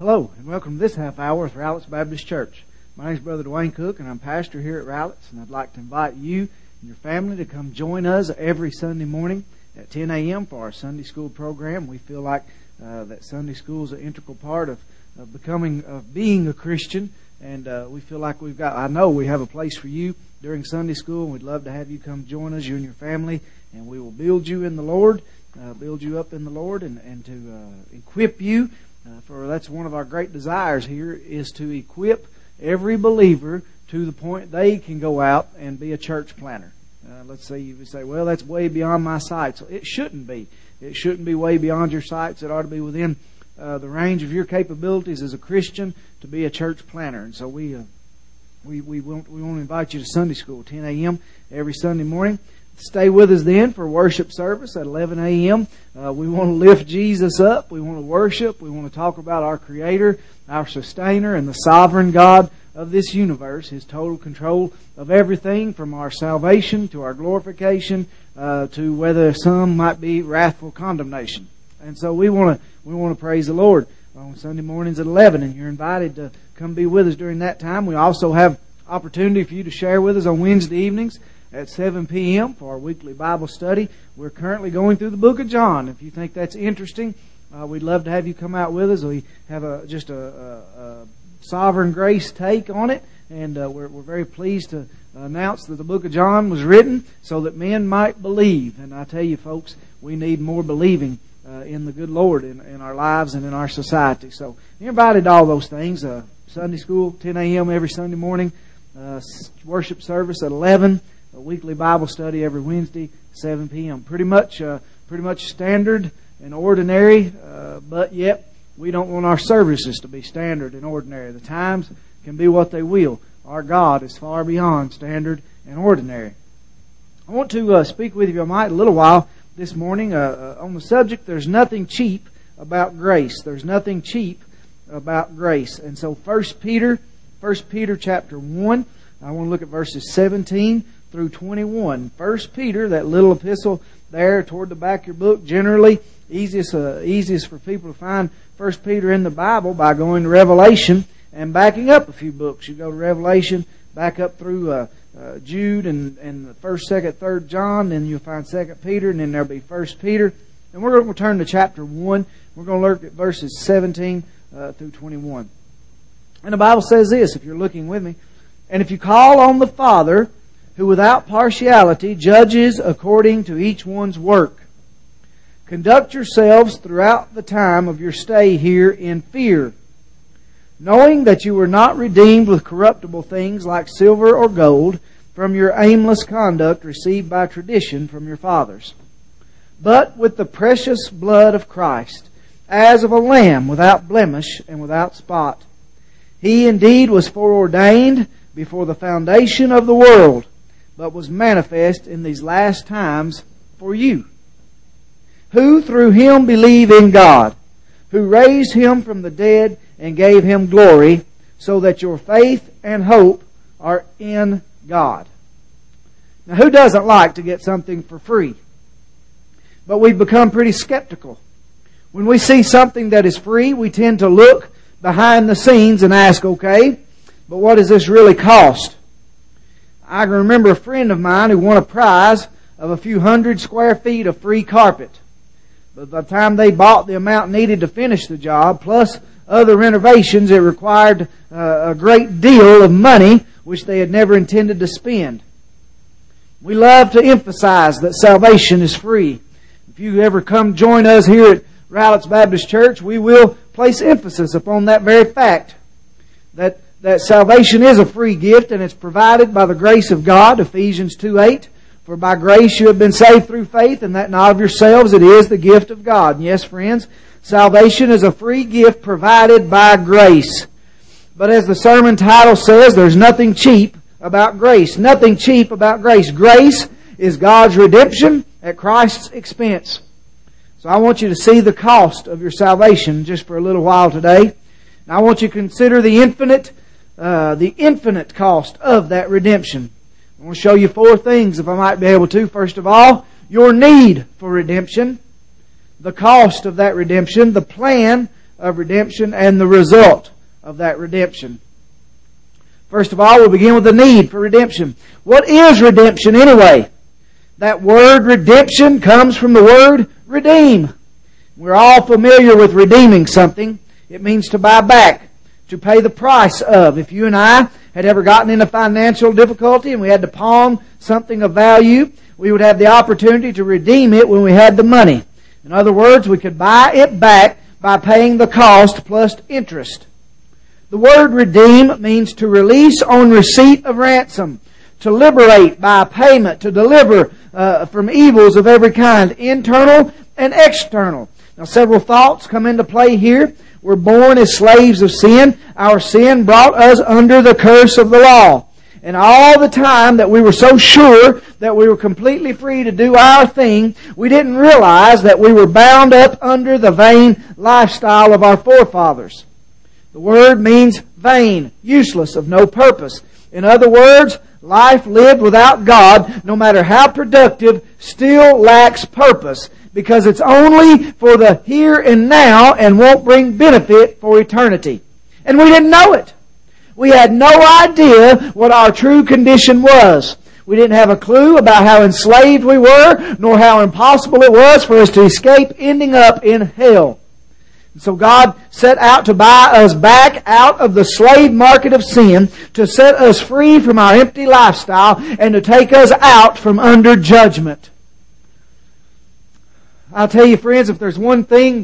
Hello, and welcome to this half hour of Rowletts Baptist Church. My name is Brother Dwayne Cook, and I'm pastor here at Rowletts, and I'd like to invite you and your family to come join us every Sunday morning at 10 a.m. for our Sunday school program. We feel like that Sunday school is an integral part of being a Christian, and we feel like I know we have a place for you during Sunday school, and we'd love to have you come join us, you and your family, and we will build you in the Lord, build you up in the Lord, and to equip you. For that's one of our great desires here, is to equip every believer to the point they can go out and be a church planter. Let's say you would say, well, that's way beyond my sights. It shouldn't be. It shouldn't be way beyond your sights. It ought to be within the range of your capabilities as a Christian to be a church planter. And so we want to invite you to Sunday school, 10 a.m. every Sunday morning. Stay with us then for worship service at 11 a.m. We want to lift Jesus up. We want to worship. We want to talk about our Creator, our Sustainer, and the sovereign God of this universe, His total control of everything from our salvation to our glorification to whether some might be wrathful condemnation. And so we want to praise the Lord on Sunday mornings at 11, and you're invited to come be with us during that time. We also have opportunity for you to share with us on Wednesday evenings at 7 p.m. for our weekly Bible study. We're currently going through the book of John. If you think that's interesting, we'd love to have you come out with us. We have a sovereign grace take on it, and we're very pleased to announce that the book of John was written so that men might believe. And I tell you, folks, we need more believing in the good Lord in our lives and in our society. So you're invited to all those things. Sunday school, 10 a.m. every Sunday morning, worship service at 11, a weekly Bible study every Wednesday, 7 p.m. Pretty much standard and ordinary, but yet we don't want our services to be standard and ordinary. The times can be what they will. Our God is far beyond standard and ordinary. I want to speak with you, if I might, a little while this morning on the subject, there's nothing cheap about grace. There's nothing cheap about grace. And so 1 Peter chapter 1, I want to look at verses 17 through 21. 1 Peter, that little epistle there toward the back of your book, generally easiest for people to find 1 Peter in the Bible by going to Revelation and backing up a few books. You go to Revelation, back up through Jude and the 1st, 2nd, 3rd John, then you'll find 2 Peter, and then there'll be 1 Peter. And we're going to turn to chapter 1. We're going to look at verses 17 through 21. And the Bible says this, if you're looking with me, and if you call on the Father, who without partiality judges according to each one's work, conduct yourselves throughout the time of your stay here in fear, knowing that you were not redeemed with corruptible things like silver or gold from your aimless conduct received by tradition from your fathers, but with the precious blood of Christ, as of a lamb without blemish and without spot. He indeed was foreordained before the foundation of the world, but was manifest in these last times for you, who through Him believe in God, who raised Him from the dead and gave Him glory, so that your faith and hope are in God. Now, who doesn't like to get something for free? But we've become pretty skeptical. When we see something that is free, we tend to look behind the scenes and ask, okay, but what does this really cost? I can remember a friend of mine who won a prize of a few hundred square feet of free carpet. But by the time they bought the amount needed to finish the job, plus other renovations, it required a great deal of money which they had never intended to spend. We love to emphasize that salvation is free. If you ever come join us here at Rowletts Baptist Church, we will place emphasis upon that very fact, that salvation is a free gift and it's provided by the grace of God, Ephesians 2:8. For by grace you have been saved through faith, and that not of yourselves, it is the gift of God. And yes, friends, salvation is a free gift provided by grace. But as the sermon title says, there's nothing cheap about grace. Nothing cheap about grace. Grace is God's redemption at Christ's expense. So I want you to see the cost of your salvation just for a little while today. And I want you to consider the infinite cost of that redemption. I want to show you 4 things, if I might be able to. First of all, your need for redemption, the cost of that redemption, the plan of redemption and the result of that redemption. First of all, we'll begin with the need for redemption. What is redemption anyway? That word redemption comes from the word redeem. We're all familiar with redeeming something. It means to buy back, to pay the price of. If you and I had ever gotten into financial difficulty and we had to pawn something of value, we would have the opportunity to redeem it when we had the money. In other words, we could buy it back by paying the cost plus interest. The word redeem means to release on receipt of ransom, to liberate by payment, to deliver from evils of every kind, internal and external. Now, several thoughts come into play here. We're born as slaves of sin. Our sin brought us under the curse of the law. And all the time that we were so sure that we were completely free to do our thing, we didn't realize that we were bound up under the vain lifestyle of our forefathers. The word means vain, useless, of no purpose. In other words, life lived without God, no matter how productive, still lacks purpose, because it's only for the here and now and won't bring benefit for eternity. And we didn't know it. We had no idea what our true condition was. We didn't have a clue about how enslaved we were, nor how impossible it was for us to escape ending up in hell. And so God set out to buy us back out of the slave market of sin, to set us free from our empty lifestyle, and to take us out from under judgment. I'll tell you, friends, if there's one thing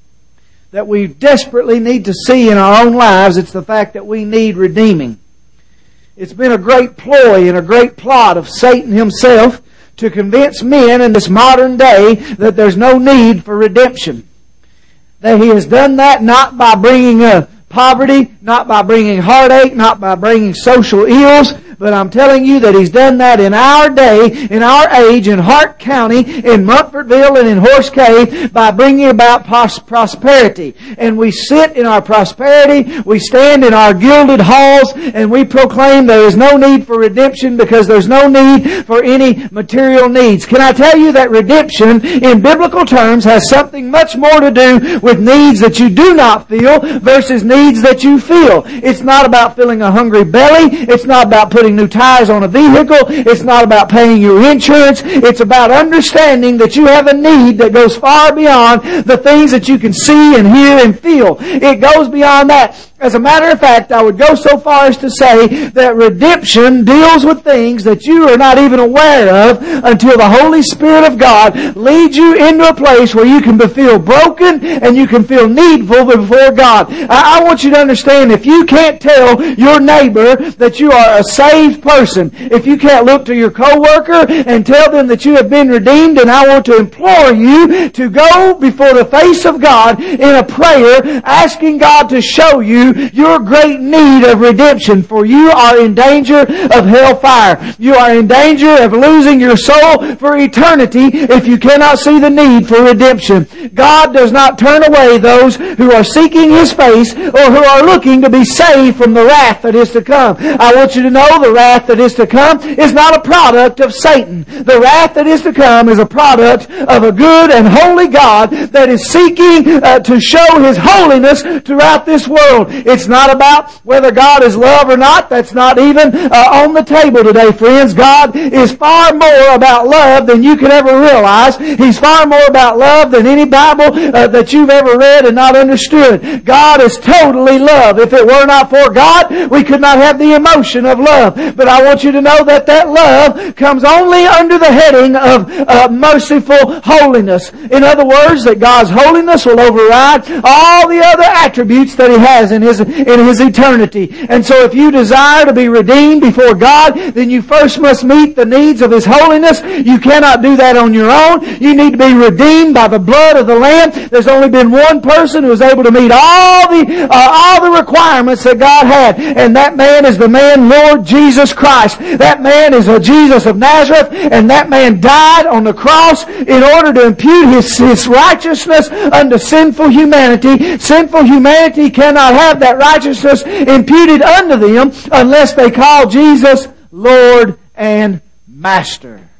that we desperately need to see in our own lives, it's the fact that we need redeeming. It's been a great ploy and a great plot of Satan himself to convince men in this modern day that there's no need for redemption. That he has done that not by bringing poverty, not by bringing heartache, not by bringing social ills, but I'm telling you that he's done that in our day, in our age, in Hart County, in Munfordville, and in Horse Cave by bringing about prosperity. And we sit in our prosperity, we stand in our gilded halls, and we proclaim there is no need for redemption because there's no need for any material needs. Can I tell you that redemption, in biblical terms, has something much more to do with needs that you do not feel versus needs that you feel. It's not about filling a hungry belly. It's not about putting new tires on a vehicle. It's not about paying your insurance. It's about understanding that you have a need that goes far beyond the things that you can see and hear and feel. It goes beyond that. As a matter of fact, I would go so far as to say that redemption deals with things that you are not even aware of until the Holy Spirit of God leads you into a place where you can feel broken and you can feel needful before God. I want you to understand, if you can't tell your neighbor that you are a saved person, if you can't look to your coworker and tell them that you have been redeemed, and I want to implore you to go before the face of God in a prayer asking God to show you your great need of redemption, for you are in danger of hellfire. You are in danger of losing your soul for eternity if you cannot see the need for redemption. God does not turn away those who are seeking His face or who are looking to be saved from the wrath that is to come. I want you to know the wrath that is to come is not a product of Satan. The wrath that is to come is a product of a good and holy God that is seeking to show His holiness throughout this world. It's not about whether God is love or not. That's not even on the table today, friends. God is far more about love than you could ever realize. He's far more about love than any Bible that you've ever read and not understood. God is totally love. If it were not for God, we could not have the emotion of love. But I want you to know that that love comes only under the heading of merciful holiness. In other words, that God's holiness will override all the other attributes that He has in His eternity. And so if you desire to be redeemed before God, then you first must meet the needs of His holiness. You cannot do that on your own. You need to be redeemed by the blood of the Lamb. There's only been one person who was able to meet all the requirements that God had, and that man is the man Lord Jesus Christ. That man is a Jesus of Nazareth, and that man died on the cross in order to impute his righteousness unto sinful humanity. Sinful humanity cannot have that righteousness imputed unto them unless they call Jesus Lord and Master.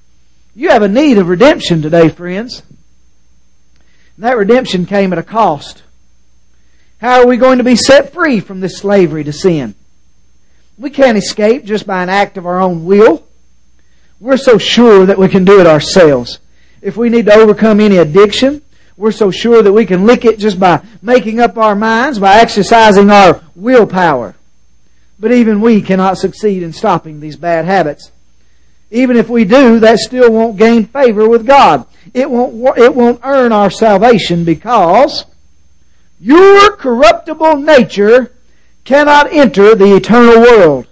You have a need of redemption today, friends. And that redemption came at a cost. How are we going to be set free from this slavery to sin? We can't escape just by an act of our own will. We're so sure that we can do it ourselves. If we need to overcome any addiction, we're so sure that we can lick it just by making up our minds, by exercising our willpower. But even we cannot succeed in stopping these bad habits. Even if we do, that still won't gain favor with God. It won't earn our salvation, because your corruptible nature cannot enter the eternal world.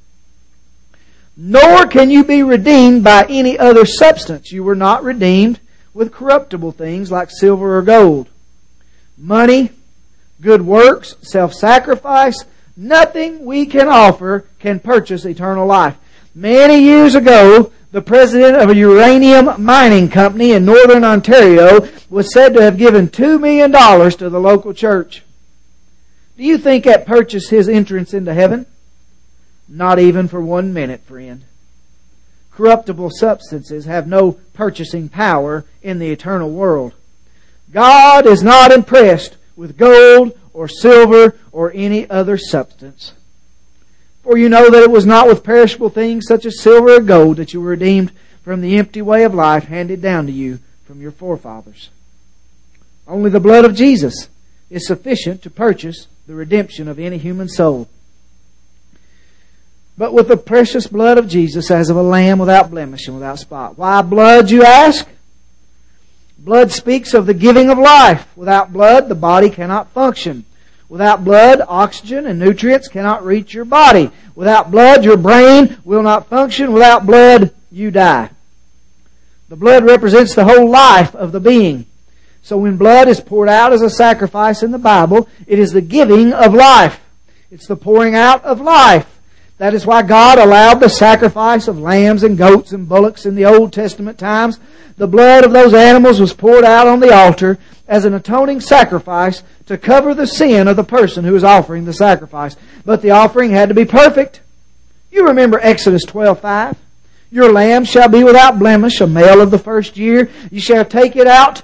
Nor can you be redeemed by any other substance. You were not redeemed with corruptible things like silver or gold. Money, good works, self-sacrifice, nothing we can offer can purchase eternal life. Many years ago, the president of a uranium mining company in northern Ontario was said to have given $2 million to the local church. Do you think that purchased his entrance into heaven? Not even for 1 minute, friend. Corruptible substances have no purchasing power in the eternal world. God is not impressed with gold or silver or any other substance. For you know that it was not with perishable things such as silver or gold that you were redeemed from the empty way of life handed down to you from your forefathers. Only the blood of Jesus is sufficient to purchase the redemption of any human soul. But with the precious blood of Jesus as of a lamb without blemish and without spot. Why blood, you ask? Blood speaks of the giving of life. Without blood, the body cannot function. Without blood, oxygen and nutrients cannot reach your body. Without blood, your brain will not function. Without blood, you die. The blood represents the whole life of the being. So when blood is poured out as a sacrifice in the Bible, it is the giving of life. It's the pouring out of life. That is why God allowed the sacrifice of lambs and goats and bullocks in the Old Testament times. The blood of those animals was poured out on the altar as an atoning sacrifice to cover the sin of the person who was offering the sacrifice. But the offering had to be perfect. You remember Exodus 12:5. Your lamb shall be without blemish, a male of the first year. You shall take it out.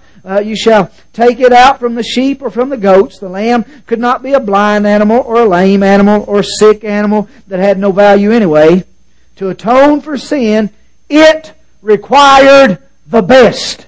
From the sheep or from the goats. The lamb could not be a blind animal or a lame animal or a sick animal that had no value anyway. To atone for sin, it required the best.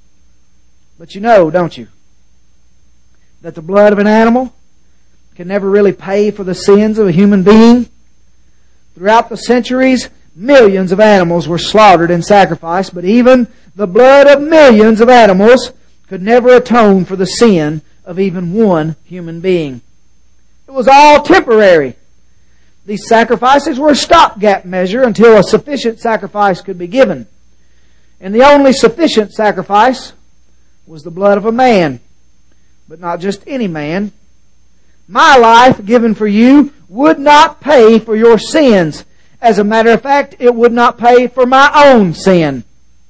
But you know, don't you, that the blood of an animal can never really pay for the sins of a human being? Throughout the centuries, millions of animals were slaughtered and sacrificed, but even the blood of millions of animals could never atone for the sin of even one human being. It was all temporary. These sacrifices were a stopgap measure until a sufficient sacrifice could be given. And the only sufficient sacrifice was the blood of a man. But not just any man. My life given for you would not pay for your sins. As a matter of fact, it would not pay for my own sin.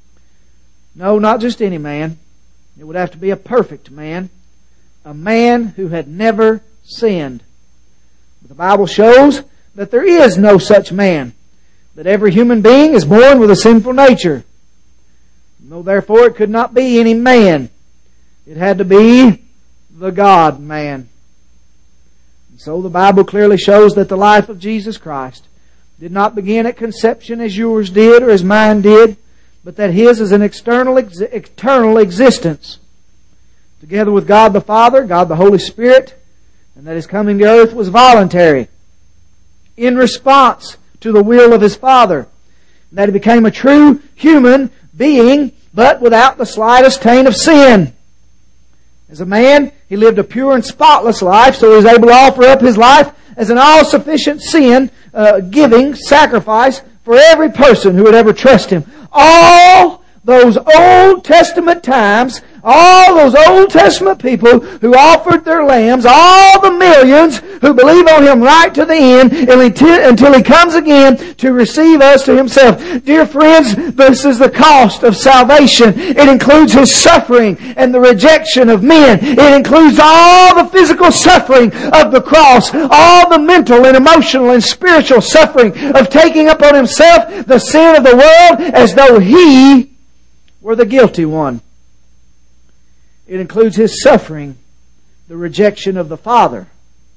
No, not just any man. It would have to be a perfect man. A man who had never sinned. But the Bible shows that there is no such man. That every human being is born with a sinful nature. No, therefore it could not be any man. It had to be the God-man. And so the Bible clearly shows that the life of Jesus Christ did not begin at conception as yours did or as mine did, but that His is an eternal existence. Together with God the Father, God the Holy Spirit, and that His coming to earth was voluntary, in response to the will of His Father. And that He became a true human being, but without the slightest taint of sin. As a man, He lived a pure and spotless life, so He was able to offer up His life as an all-sufficient sin-giving sacrifice for every person who would ever trust Him. All those Old Testament times, all those Old Testament people who offered their lambs, all the millions who believe on Him right to the end until He comes again to receive us to Himself. Dear friends, this is the cost of salvation. It includes His suffering and the rejection of men. It includes all the physical suffering of the cross, all the mental and emotional and spiritual suffering of taking upon Himself the sin of the world as though He were the guilty one. It includes His suffering the rejection of the Father,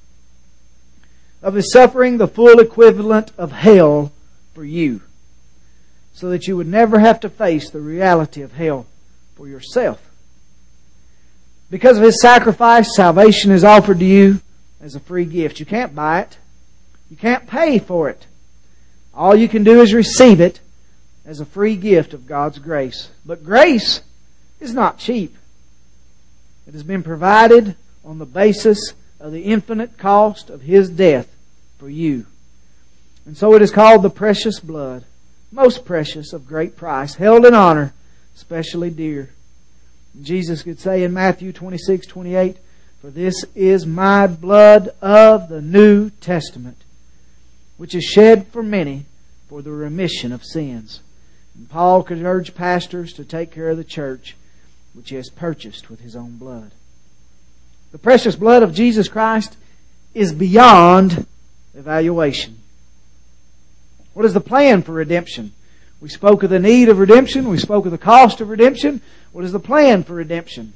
of His suffering the full equivalent of hell for you, so that you would never have to face the reality of hell for yourself. Because of His sacrifice, salvation is offered to you as a free gift. You can't buy it. You can't pay for it. All you can do is receive it as a free gift of God's grace. But grace is not cheap. It has been provided on the basis of the infinite cost of His death for you. And so it is called the precious blood, most precious, of great price, held in honor, especially dear. Jesus could say in Matthew 26:28, "For this is my blood of the New Testament, which is shed for many for the remission of sins." And Paul could urge pastors to take care of the church, which He has purchased with His own blood. The precious blood of Jesus Christ is beyond evaluation. What is the plan for redemption? We spoke of the need of redemption. We spoke of the cost of redemption. What is the plan for redemption?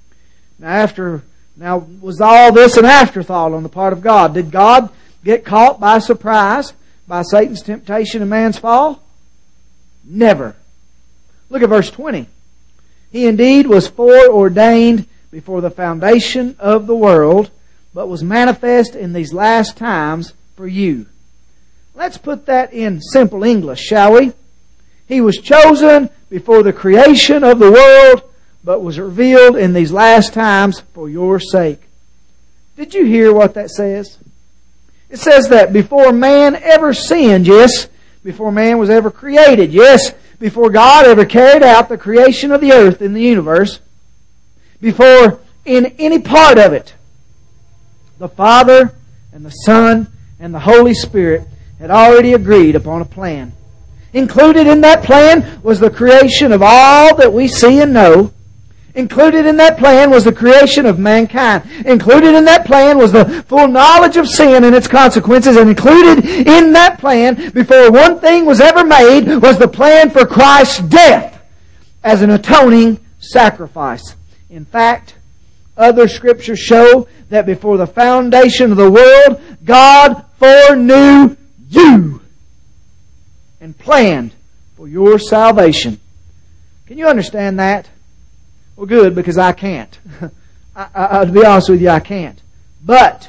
Now, was all this an afterthought on the part of God? Did God get caught by surprise by Satan's temptation and man's fall? Never. Look at verse 20. "He indeed was foreordained before the foundation of the world, but was manifest in these last times for you." Let's put that in simple English, shall we? He was chosen before the creation of the world, but was revealed in these last times for your sake. Did you hear what that says? It says that before man ever sinned, yes, before man was ever created, yes, before God ever carried out the creation of the earth and the universe, before in any part of it, the Father and the Son and the Holy Spirit had already agreed upon a plan. Included in that plan was the creation of all that we see and know. Included in that plan was the creation of mankind. Included in that plan was the full knowledge of sin and its consequences. And included in that plan, before one thing was ever made, was the plan for Christ's death as an atoning sacrifice. In fact, other scriptures show that before the foundation of the world, God foreknew you and planned for your salvation. Can you understand that? Well, good, because I can't. To be honest with you, I can't. But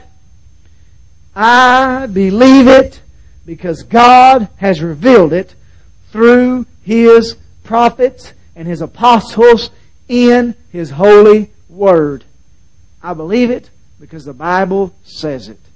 I believe it because God has revealed it through His prophets and His apostles in His holy Word. I believe it because the Bible says it.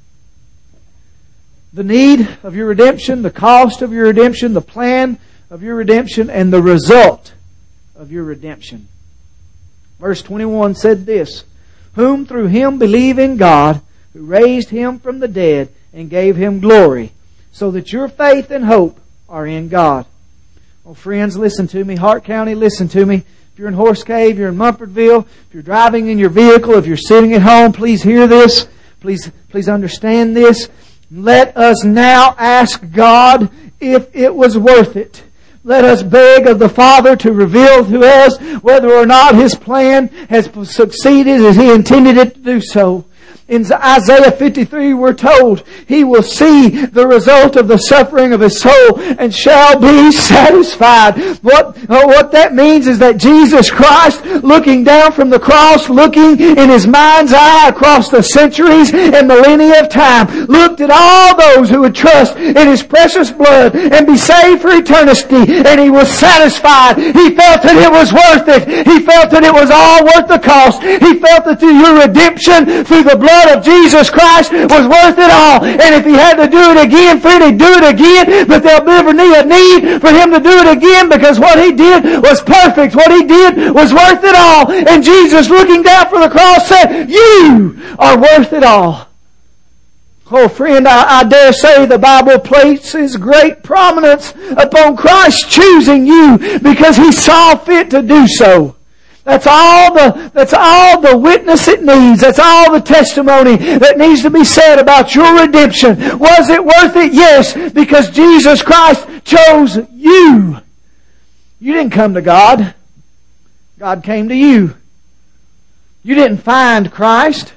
The need of your redemption, the cost of your redemption, the plan of your redemption, and the result of your redemption. Verse 21 said this, "Whom through Him believe in God, who raised Him from the dead and gave Him glory, so that your faith and hope are in God." Oh, friends, listen to me. Hart County, listen to me. If you're in Horse Cave, you're in Mumfordville, if you're driving in your vehicle, if you're sitting at home, please hear this. Please understand this. Let us now ask God if it was worth it. Let us beg of the Father to reveal to us whether or not His plan has succeeded as He intended it to do so. In Isaiah 53 we're told He will see the result of the suffering of His soul and shall be satisfied. What that means is that Jesus Christ, looking down from the cross, looking in His mind's eye across the centuries and millennia of time, looked at all those who would trust in His precious blood and be saved for eternity, and He was satisfied. He felt that it was worth it. He felt that it was all worth the cost. He felt that through your redemption, through the blood of Jesus Christ, was worth it all. And if He had to do it again, friend, He'd do it again, but there'll never be a need for Him to do it again, because what He did was perfect. What He did was worth it all. And Jesus, looking down from the cross, said, "You are worth it all." Oh, friend, I dare say the Bible places great prominence upon Christ choosing you because He saw fit to do so. That's all the witness it needs. That's all the testimony that needs to be said about your redemption. Was it worth it? Yes, because Jesus Christ chose you. You didn't come to God. God came to you. You didn't find Christ.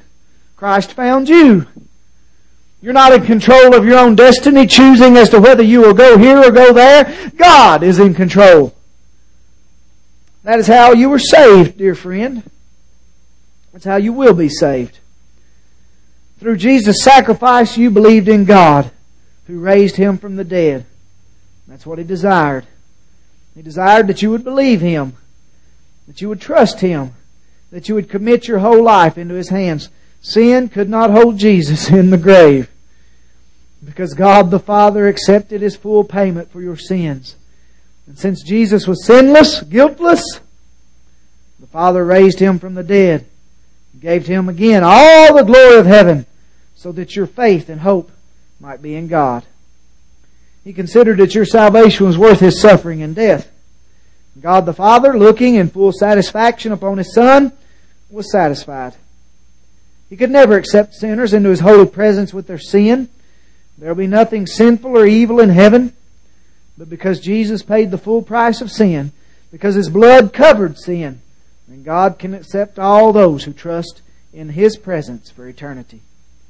Christ found you. You're not in control of your own destiny, choosing as to whether you will go here or go there. God is in control. That is how you were saved, dear friend. That's how you will be saved. Through Jesus' sacrifice, you believed in God, who raised Him from the dead. That's what He desired. He desired that you would believe Him, that you would trust Him, that you would commit your whole life into His hands. Sin could not hold Jesus in the grave, because God the Father accepted His full payment for your sins. And since Jesus was sinless, guiltless, the Father raised Him from the dead, and gave to Him again all the glory of heaven, so that your faith and hope might be in God. He considered that your salvation was worth His suffering and death. God the Father, looking in full satisfaction upon His Son, was satisfied. He could never accept sinners into His holy presence with their sin. There will be nothing sinful or evil in heaven. But because Jesus paid the full price of sin, because His blood covered sin, then God can accept all those who trust in His presence for eternity.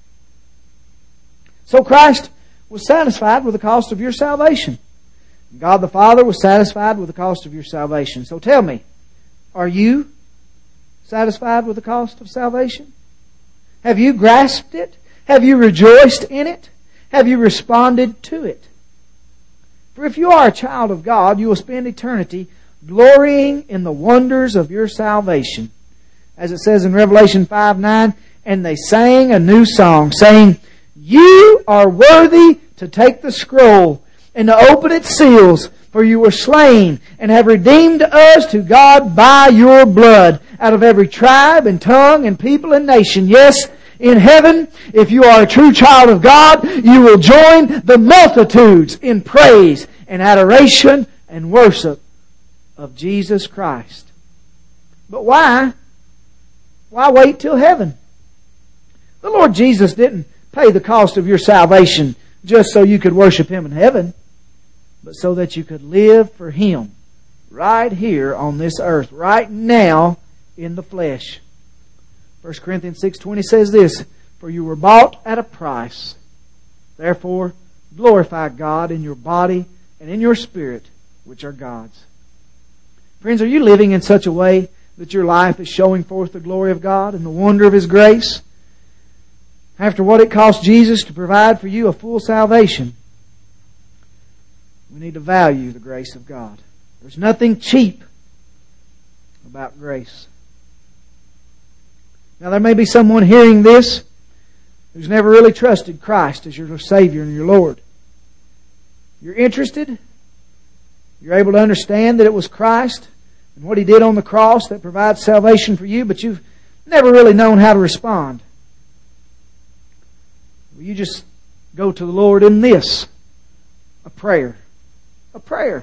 So Christ was satisfied with the cost of your salvation. God the Father was satisfied with the cost of your salvation. So tell me, are you satisfied with the cost of salvation? Have you grasped it? Have you rejoiced in it? Have you responded to it? For if you are a child of God, you will spend eternity glorying in the wonders of your salvation. As it says in Revelation 5:9, and they sang a new song, saying, You are worthy to take the scroll and to open its seals, for you were slain and have redeemed us to God by your blood out of every tribe and tongue and people and nation. Yes, in heaven, if you are a true child of God, you will join the multitudes in praise and adoration and worship of Jesus Christ. But why? Why wait till heaven? The Lord Jesus didn't pay the cost of your salvation just so you could worship Him in heaven, but so that you could live for Him right here on this earth, right now in the flesh. 1 Corinthians 6:20 says this, For you were bought at a price. Therefore, glorify God in your body and in your spirit, which are God's. Friends, are you living in such a way that your life is showing forth the glory of God and the wonder of His grace? After what it cost Jesus to provide for you a full salvation, we need to value the grace of God. There's nothing cheap about grace. Now there may be someone hearing this who's never really trusted Christ as your Savior and your Lord. You're interested? You're able to understand that it was Christ and what He did on the cross that provides salvation for you, but you've never really known how to respond. Well, you just go to the Lord in this, a prayer. A prayer.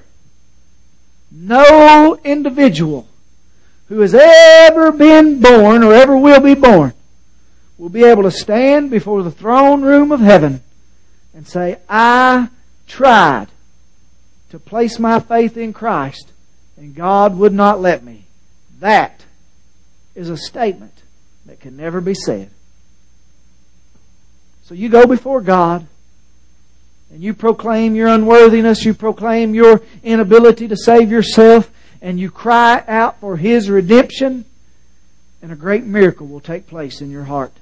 No individual who has ever been born or ever will be born will be able to stand before the throne room of heaven and say, I tried to place my faith in Christ and God would not let me. That is a statement that can never be said. So you go before God and you proclaim your unworthiness, you proclaim your inability to save yourself, and you cry out for His redemption, and a great miracle will take place in your heart.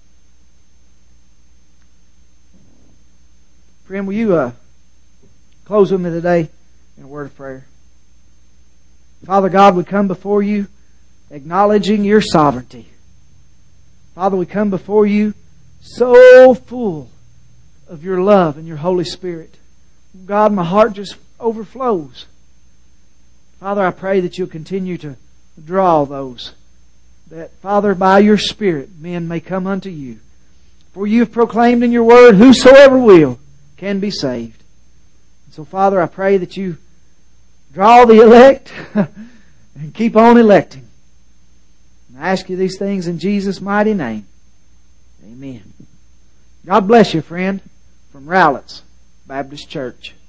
Friend, will you close with me today in a word of prayer? Father God, we come before you acknowledging your sovereignty. Father, we come before you so full of your love and your Holy Spirit. God, my heart just overflows. Father, I pray that you'll continue to draw those. That, Father, by your Spirit, men may come unto you. For you have proclaimed in your word, whosoever will can be saved. So, Father, I pray that you draw the elect and keep on electing. And I ask you these things in Jesus' mighty name. Amen. God bless you, friend, from Rowletts Baptist Church.